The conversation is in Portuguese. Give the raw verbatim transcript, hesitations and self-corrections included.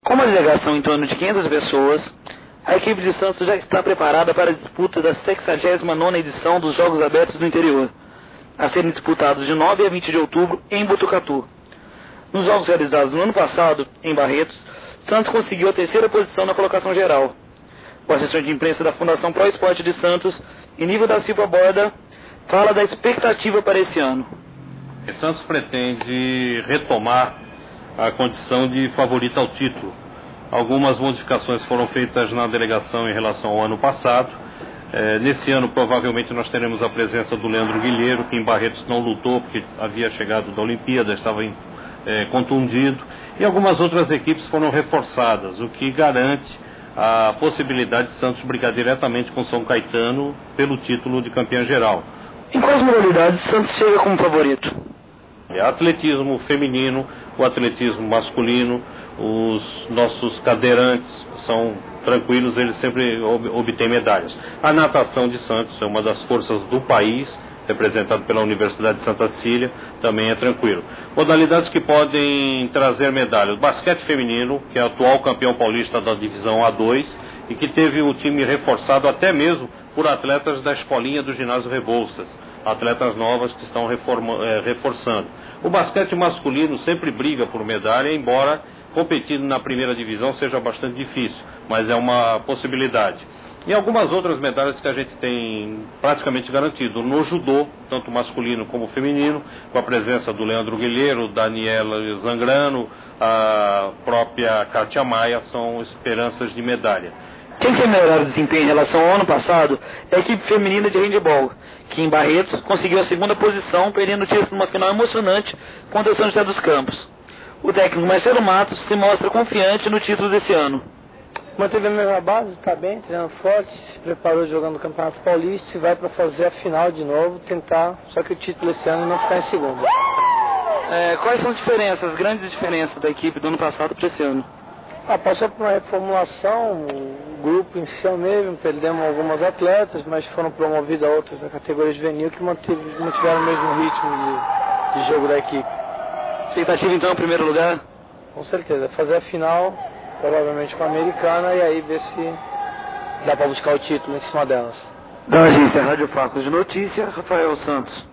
Com uma delegação em torno de quinhentas pessoas, a equipe de Santos já está preparada para a disputa da sexagésima nona edição dos Jogos Abertos do Interior, a serem disputados de nove a vinte de outubro em Botucatu. Nos jogos realizados no ano passado, em Barretos, Santos conseguiu a terceira posição na colocação geral. O assessor de imprensa da Fundação Pro Esporte de Santos, Inível da Silva Borda, fala da expectativa para esse ano. O Santos pretende retomar a condição de favorito ao título. Algumas modificações foram feitas na delegação em relação ao ano passado. É, nesse ano, provavelmente, nós teremos a presença do Leandro Guilherme, que em Barretos não lutou, porque havia chegado da Olimpíada, estava em, é, contundido. E algumas outras equipes foram reforçadas, o que garante a possibilidade de Santos brigar diretamente com São Caetano pelo título de campeão geral. Em quais modalidades Santos chega como favorito? É, atletismo feminino, o atletismo masculino, os nossos cadeirantes são tranquilos, eles sempre ob- obtêm medalhas. A natação de Santos é uma das forças do país, representado pela Universidade de Santa Cecília, também é tranquilo. Modalidades que podem trazer medalhas. Basquete feminino, que é atual campeão paulista da divisão A dois e que teve o time reforçado até mesmo por atletas da escolinha do ginásio Rebouças, atletas novas que estão reforma, é, reforçando. O basquete masculino sempre briga por medalha, embora competindo na primeira divisão seja bastante difícil, mas é uma possibilidade. E algumas outras medalhas que a gente tem praticamente garantido. No judô, tanto masculino como feminino, com a presença do Leandro Guilherme, Daniela Zangrano, a própria Kátia Maia, são esperanças de medalha. Quem tem melhor desempenho em relação ao ano passado é a equipe feminina de handebol, que em Barretos conseguiu a segunda posição, perdendo o título numa final emocionante contra o São José dos Campos. O técnico Marcelo Matos se mostra confiante no título desse ano. Manteve a mesma base, está bem, treinando forte, se preparou jogando o Campeonato Paulista e vai para fazer a final de novo, tentar, só que o título esse ano não ficar em segundo. É, quais são as diferenças, as grandes diferenças da equipe do ano passado para esse ano? Ah, passou por uma reformulação, o grupo em si mesmo, perdemos algumas atletas, mas foram promovidas outras da categoria juvenil que mantive, mantiveram o mesmo ritmo de, de jogo da equipe. Expectativa então, em primeiro lugar? Com certeza, fazer a final, provavelmente com a Americana, e aí ver se dá para buscar o título em cima delas. Da agência Rádio Facos de Notícia, Rafael Santos.